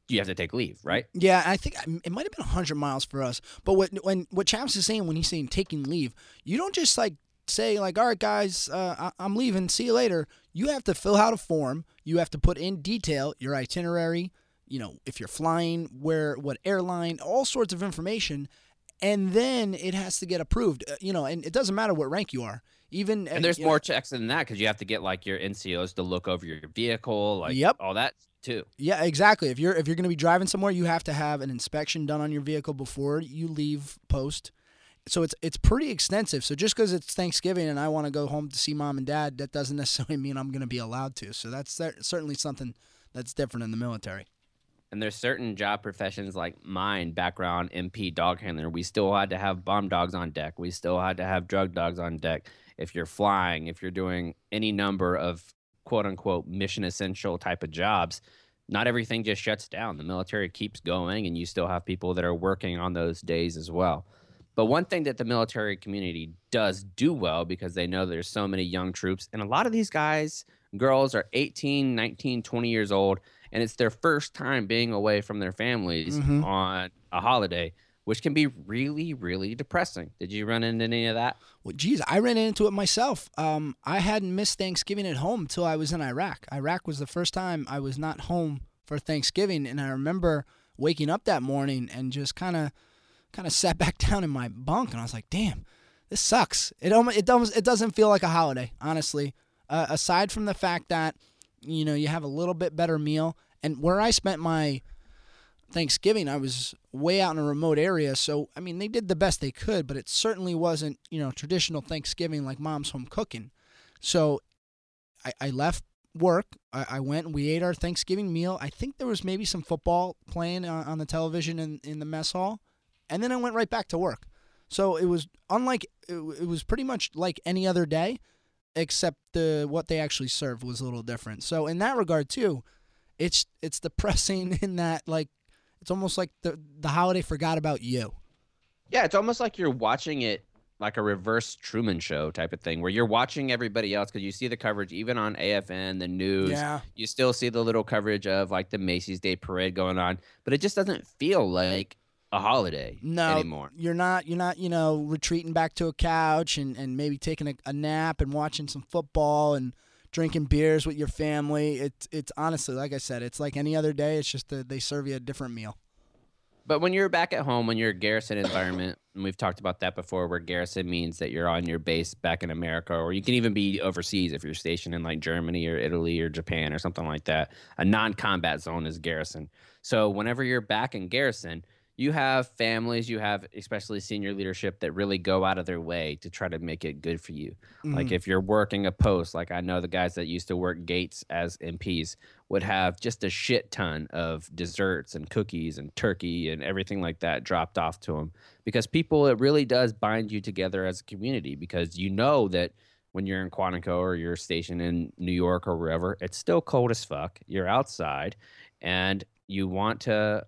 you have to take leave, right? Yeah, I think it might have been one hundred miles for us. But what when what Chaps is saying when he's saying taking leave, you don't just like say like, all right, guys, uh, I- I'm leaving. See you later. You have to fill out a form. You have to put in detail your itinerary. You know, if you're flying, where, what airline, all sorts of information, and then it has to get approved. Uh, you know, and it doesn't matter what rank you are. Even And there's uh, more checks than that because you have to get like your N C Os to look over your vehicle, like Yep. all that too. Yeah, exactly. If you're if you're going to be driving somewhere, you have to have an inspection done on your vehicle before you leave post. So it's it's pretty extensive. So just because it's Thanksgiving and I want to go home to see mom and dad, that doesn't necessarily mean I'm going to be allowed to. So that's cer- certainly something that's different in the military. And there's certain job professions like mine, background M P dog handler. We still had to have bomb dogs on deck. We still had to have drug dogs on deck. If you're flying, if you're doing any number of quote unquote mission essential type of jobs, not everything just shuts down. The military keeps going, and you still have people that are working on those days as well. But one thing that the military community does do well, because they know there's so many young troops, and a lot of these guys, girls are eighteen, nineteen, twenty years old, and it's their first time being away from their families Mhm. on a holiday, which can be really, really depressing. Did you run into any of that? Well, geez, I ran into it myself. Um, I hadn't missed Thanksgiving at home until I was in Iraq. Iraq was the first time I was not home for Thanksgiving, and I remember waking up that morning and just kind of, kind of sat back down in my bunk, and I was like, "Damn, this sucks." It almost, it doesn't, it doesn't feel like a holiday, honestly. Uh, aside from the fact that, you know, you have a little bit better meal, and where I spent my Thanksgiving, I was way out in a remote area, so I mean they did the best they could, but it certainly wasn't, you know, traditional Thanksgiving like mom's home cooking. So I, I left work, I, I went and we ate our Thanksgiving meal. I think there was maybe some football playing on, on the television in, in the mess hall, and then I went right back to work. So it was unlike it, it was pretty much like any other day, except the what they actually served was a little different. So in that regard too, it's it's depressing in that like. It's almost like the the holiday forgot about you. Yeah, it's almost like you're watching it like a reverse Truman Show type of thing, where you're watching everybody else because you see the coverage even on A F N, the news. Yeah. You still see the little coverage of like the Macy's Day Parade going on, but it just doesn't feel like a holiday No, anymore. you're not. You're not. You know, retreating back to a couch and, and maybe taking a, a nap and watching some football and drinking beers with your family. It's it's honestly, like I said, it's like any other day. It's just that they serve you a different meal. But when you're back at home, when you're a garrison environment, and we've talked about that before, where garrison means that you're on your base back in America, or you can even be overseas if you're stationed in like Germany or Italy or Japan or something like that. A non-combat zone is garrison. So whenever you're back in garrison, you have families, you have especially senior leadership that really go out of their way to try to make it good for you. Like if you're working a post, like I know the guys that used to work gates as M Ps would have just a shit ton of desserts and cookies and turkey and everything like that dropped off to them, because people, it really does bind you together as a community, because you know that when you're in Quantico or you're stationed in New York or wherever, it's still cold as fuck. You're outside and you want to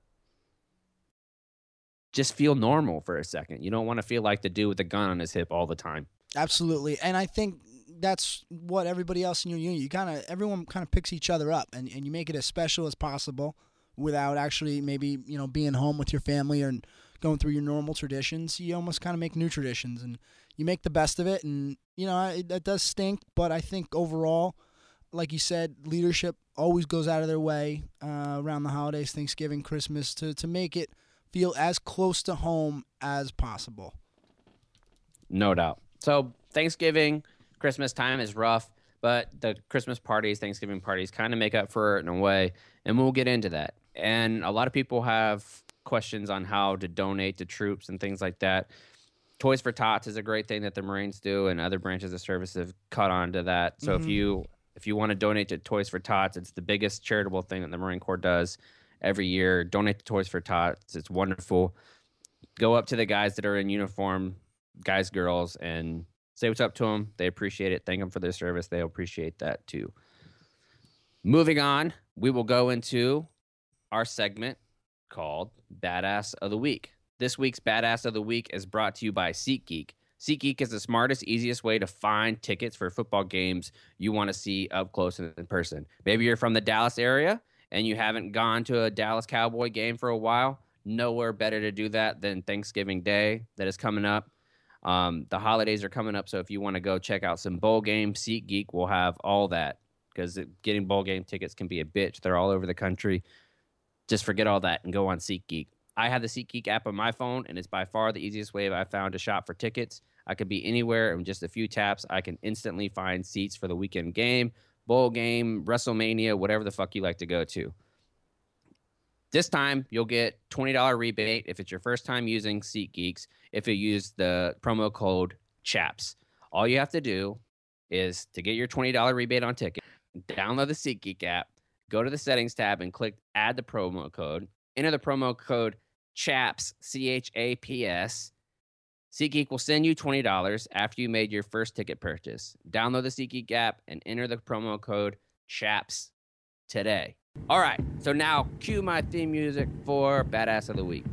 just feel normal for a second. You don't want to feel like the dude with the gun on his hip all the time. Absolutely. And I think that's what everybody else in your union, you kind of, everyone kind of picks each other up and, and you make it as special as possible without actually maybe, you know, being home with your family or going through your normal traditions. You almost kind of make new traditions and you make the best of it. And, you know, it, that does stink, but I think overall, like you said, leadership always goes out of their way uh, around the holidays, Thanksgiving, Christmas, to, to make it feel as close to home as possible. No doubt. So Thanksgiving, Christmas time is rough, but the Christmas parties, Thanksgiving parties kind of make up for it in a way, and we'll get into that. And a lot of people have questions on how to donate to troops and things like that. Toys for Tots is a great thing that the Marines do, and other branches of service have caught on to that. So Mhm. if you if you want to donate to Toys for Tots, it's the biggest charitable thing that the Marine Corps does every year. Donate to Toys for Tots. It's wonderful. Go up to the guys that are in uniform, guys, girls, and say what's up to them. They appreciate it. Thank them for their service. They appreciate that too. Moving on, we will go into our segment called Badass of the Week. This week's Badass of the Week is brought to you by SeatGeek. SeatGeek is the smartest, easiest way to find tickets for football games you want to see up close and in person. Maybe you're from the Dallas area and you haven't gone to a Dallas Cowboy game for a while, nowhere better to do that than Thanksgiving Day that is coming up. Um, the holidays are coming up, so if you want to go check out some bowl games, SeatGeek will have all that, because getting bowl game tickets can be a bitch. They're all over the country. Just forget all that and go on SeatGeek. I have the SeatGeek app on my phone, and it's by far the easiest way I've found to shop for tickets. I could be anywhere in just a few taps. I can instantly find seats for the weekend game, bowl game, WrestleMania, whatever the fuck you like to go to. This time, you'll get twenty dollars rebate if it's your first time using SeatGeeks, if you use the promo code CHAPS. All you have to do is to get your twenty dollars rebate on ticket, download the SeatGeek app, go to the settings tab and click add the promo code. Enter the promo code CHAPS, C H A P S. SeatGeek will send you twenty dollars after you made your first ticket purchase. Download the SeatGeek app and enter the promo code CHAPS today. All right, so now cue my theme music for Badass of the Week.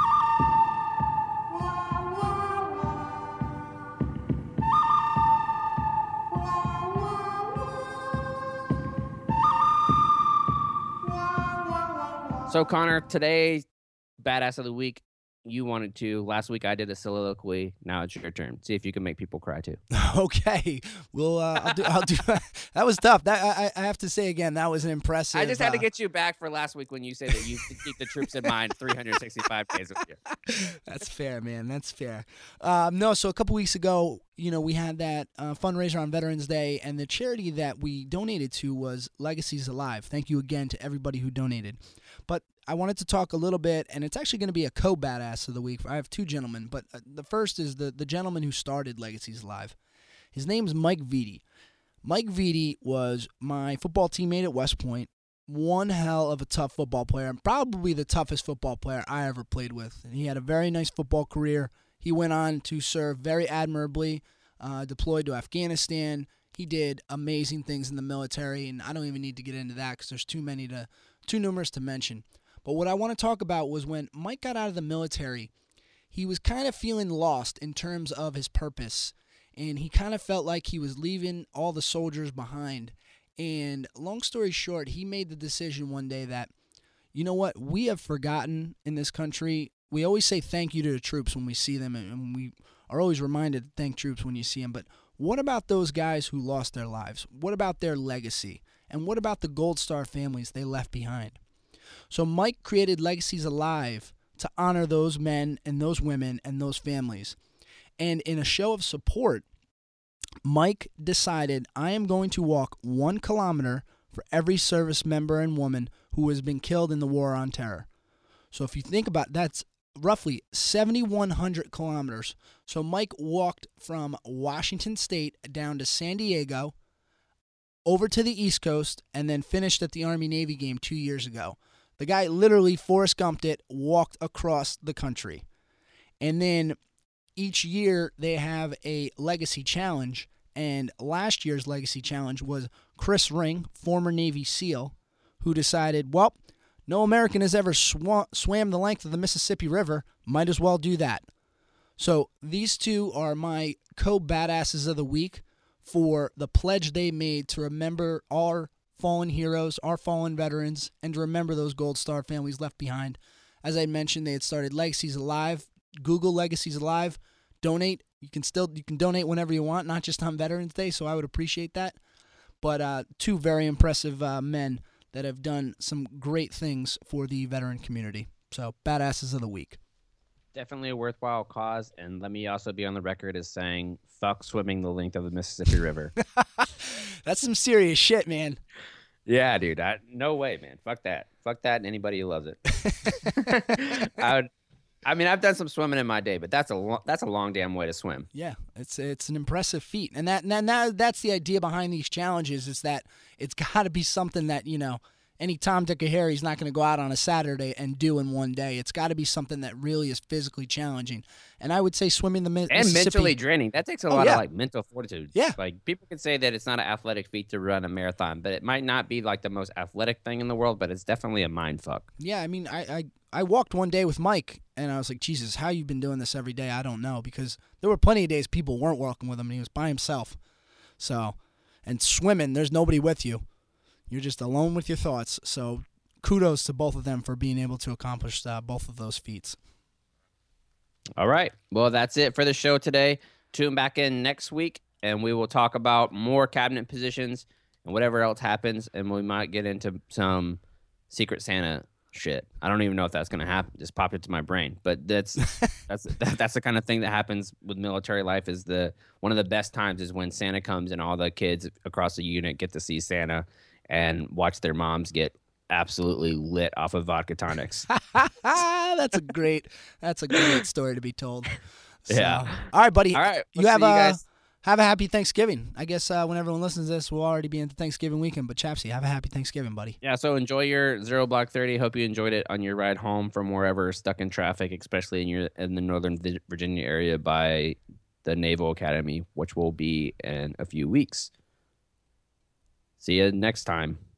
So, Connor, today, Badass of the Week, you wanted to. Last week, I did a soliloquy. Now it's your turn. See if you can make people cry, too. Okay. Well, uh, I'll do. I'll do. That was tough. That I, I have to say again, that was an impressive. I just had uh, to get you back for last week when you said that you keep the troops in mind three hundred sixty-five days a year. That's fair, man. That's fair. Um, no, so a couple weeks ago, you know, we had that uh, fundraiser on Veterans Day, and the charity that we donated to was Legacies Alive. Thank you again to everybody who donated. But I wanted to talk a little bit, and it's actually going to be a co-badass of the week. I have two gentlemen, but uh, the first is the, the gentleman who started Legacies Alive. His name's Mike Vitti. Mike Vitti was my football teammate at West Point. One hell of a tough football player, and probably the toughest football player I ever played with. And he had a very nice football career. He went on to serve very admirably, uh, deployed to Afghanistan. He did amazing things in the military, and I don't even need to get into that because there's too many to, too numerous to mention. But what I want to talk about was when Mike got out of the military, he was kind of feeling lost in terms of his purpose. And he kind of felt like he was leaving all the soldiers behind. And long story short, he made the decision one day that, you know what, we have forgotten in this country. We always say thank you to the troops when we see them, and we are always reminded to thank troops when you see them. But what about those guys who lost their lives? What about their legacy? And what about the Gold Star families they left behind? So Mike created Legacies Alive to honor those men and those women and those families. And in a show of support, Mike decided, I am going to walk one kilometer for every service member and woman who has been killed in the War on Terror. So if you think about it, that's roughly seven thousand one hundred kilometers. So Mike walked from Washington State down to San Diego, over to the East Coast, and then finished at the Army-Navy game two years ago. The guy literally Forrest Gumped it, walked across the country. And then each year they have a legacy challenge, and last year's legacy challenge was Chris Ring, former Navy SEAL, who decided, well, no American has ever sw- swam the length of the Mississippi River, might as well do that. So these two are my co-badasses of the week for the pledge they made to remember our fallen heroes, our fallen veterans, and to remember those Gold Star families left behind. As I mentioned, they had started Legacies Alive. Google Legacies Alive. Donate. You can still you can donate whenever you want, not just on Veterans Day, so I would appreciate that. But uh, two very impressive uh, men that have done some great things for the veteran community. So, badasses of the week. Definitely a worthwhile cause, and let me also be on the record as saying, fuck swimming the length of the Mississippi River. That's some serious shit, man. Yeah, dude. I, no way, man. Fuck that. Fuck that and anybody who loves it. I would. I mean, I've done some swimming in my day, but that's a lo- that's a long damn way to swim. Yeah, it's it's an impressive feat, and that and that that's the idea behind these challenges is that it's got to be something that, you know, any Tom, Dick, or Harry's not going to go out on a Saturday and do in one day. It's got to be something that really is physically challenging. And I would say swimming the Mi- and Mississippi... mentally draining. That takes a Oh, lot yeah. of like mental fortitude. Yeah. Like people can say that it's not an athletic feat to run a marathon, but it might not be like the most athletic thing in the world, but it's definitely a mind fuck. Yeah, I mean, I, I, I walked one day with Mike, and I was like, Jesus, how you been doing this every day? I don't know, because there were plenty of days people weren't walking with him, and he was by himself. So, and swimming, there's nobody with you. You're just alone with your thoughts. So kudos to both of them for being able to accomplish uh, both of those feats. All right. Well, that's it for the show today. Tune back in next week, and we will talk about more cabinet positions and whatever else happens, and we might get into some Secret Santa shit. I don't even know if that's going to happen. Just popped into my brain, but that's that's that, that's the kind of thing that happens with military life. Is the one of the best times is when Santa comes and all the kids across the unit get to see Santa and watch their moms get absolutely lit off of vodka tonics. That's a great that's a great story to be told. So, Yeah. All right, buddy. All right. You we'll have see you a guys. have a happy Thanksgiving. I guess uh, when everyone listens to this, we'll already be into Thanksgiving weekend. But Chapsy, have a happy Thanksgiving, buddy. Yeah, so enjoy your Zero Block thirty. Hope you enjoyed it on your ride home from wherever stuck in traffic, especially in your in the Northern Vi- Virginia area by the Naval Academy, which will be in a few weeks. See you next time.